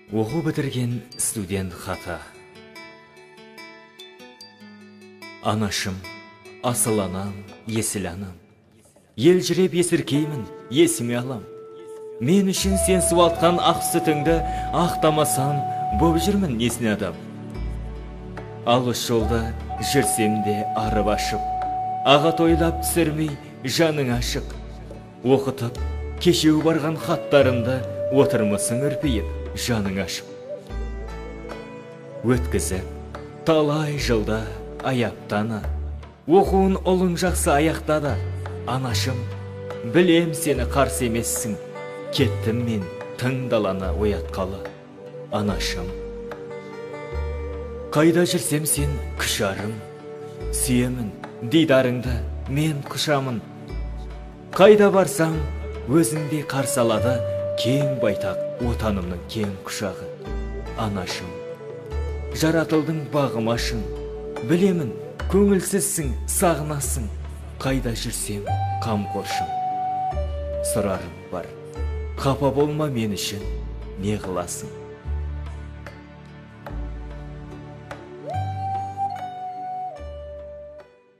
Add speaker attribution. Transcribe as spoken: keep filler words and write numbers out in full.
Speaker 1: Оқу бітірген студент хаты. Анашым, асыл анам, есіл анам. Елжіреп есіркеймін, есіме алам. Мен үшін сен суалтқан ақ сүтіңді ақтамасам, боп жүрмін несіне адам. Алыс жолда жүрсем де арып ашып, ағат ойлап түсірмей жаның ашық. Оқытып, кешеу барған хаттарымды отырмысың үрпейіп, жаның ашып. Өткізіп, талай жылда аяптана, оқуын ұлың жақсы аяқтады. Анашым, білем сені қарсы емессің, кеттім мен тың даланы оятқалы. Анашым, қайда жүрсем сен күшарым, сүйемін дидарыңды мен құшамын. Қайда барсам өзіңде қарсы алады кең байтақ отанымның кең құшағы. Анашым, жаратылдың бағымашын, білемін көңілсізсің, сағынасың. Қайда жүрсем қамқоршым, сұрарым бар, қапа болма мен үшін не қыласың.